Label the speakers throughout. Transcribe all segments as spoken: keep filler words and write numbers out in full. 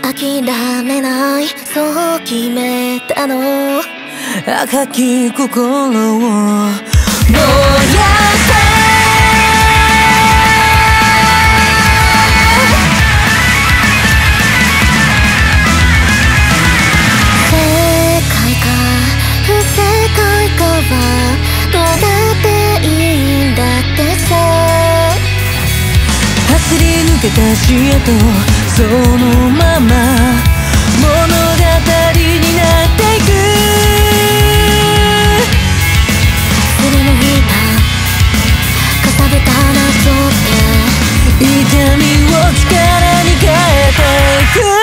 Speaker 1: 諦めない、そう決めたの。
Speaker 2: 赤き心を燃やせ。
Speaker 1: 走り抜けた視野とそのまま物語になっていく。すりむいたかさぶたなぞって痛みを力に変えていく。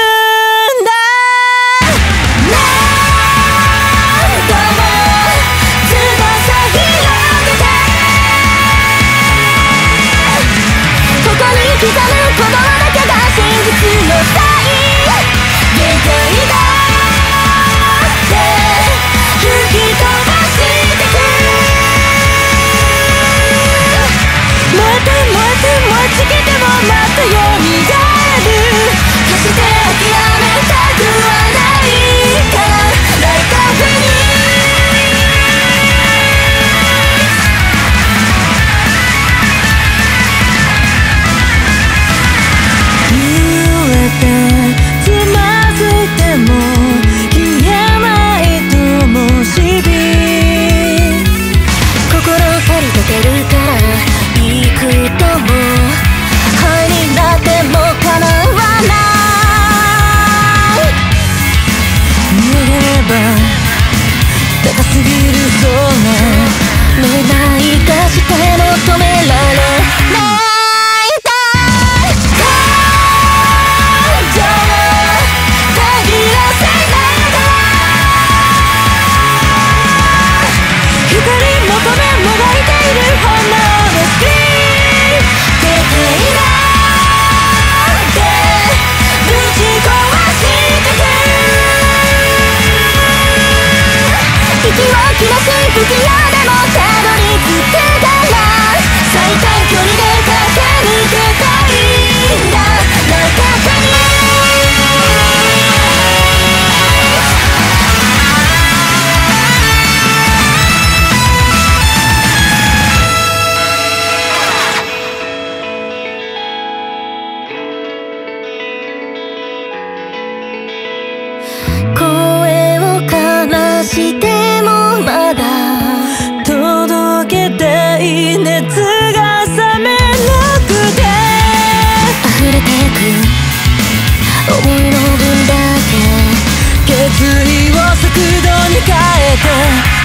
Speaker 1: 刻む鼓動だけが真実のサイン。限界だって吹き飛ばしてく。燃えて燃えて燃え尽きてもまた蘇る。決して諦めたくはないから大確認。高すぎる空目ないがしても止められないだ感情をたぎらせながら光求めもがいている炎のスクリーン。世界なんてぶち壊してく。息を切らす不器用でもたどり着くから最短距離で駆け抜けたいんだ内角に。声を悲してまだ届けたい熱が冷めなくて溢れてく思いの分だけ決意を速度に変えて